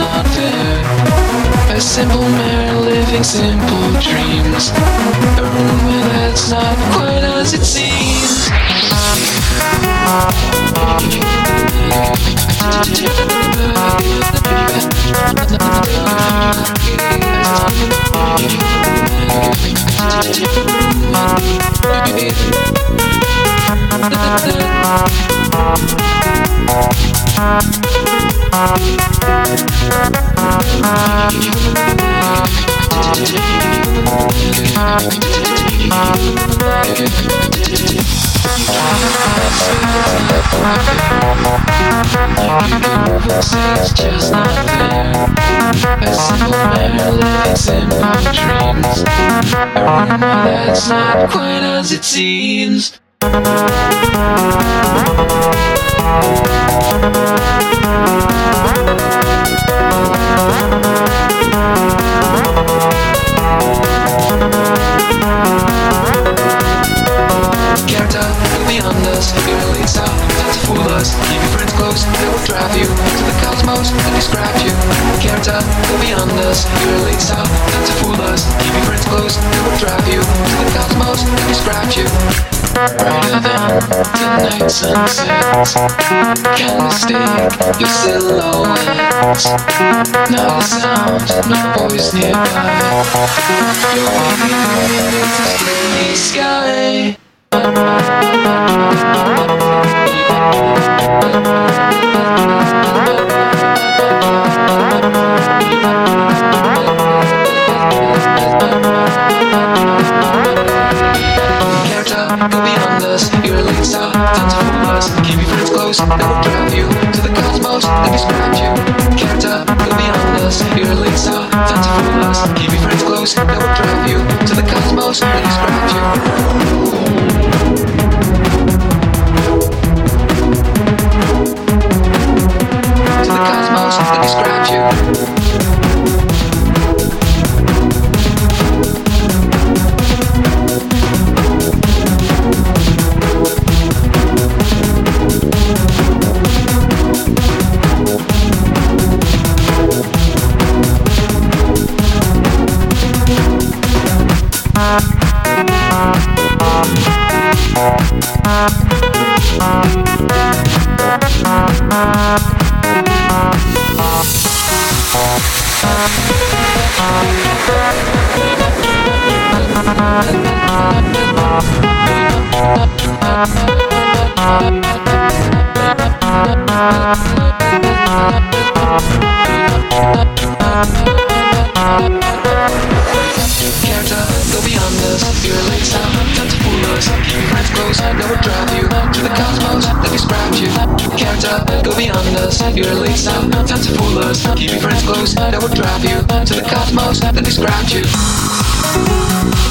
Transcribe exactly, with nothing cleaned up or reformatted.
not fair. A simple man living simple dreams. A room where that's not quite as it seems. It's just not fair. A simple man living simple dreams. A room that's not quite as it seems. Character go beyond us, you're a lead star, not to fool us. Keep your friends close, they will drive you to the cosmos and describe you. Character go beyond us, you're a lead star, not to fool us. Keep your friends close, they will drive you to the cosmos and describe you. Brighter than the night sunsets, can't mistake your silhouettes. Not a sound, no voice nearby. You're waving into the sky. Go beyond us, you're a lead star, time to fool us. Keep your friends close, they will drive you to the cosmos, they describe you. Character, go beyond us, you're a lead star, time to fool us. Keep your friends close, they will drive you to the cosmos, they describe you. To the cosmos, they describe you. Character, go beyond us, you're a late sound, time to fool us. Keep your friends close, they will drive you to the cosmos, they describe you. Character, go beyond us, you're a late sound, time to fool us. Keep your friends close, they will drive you to the cosmos, they describe you.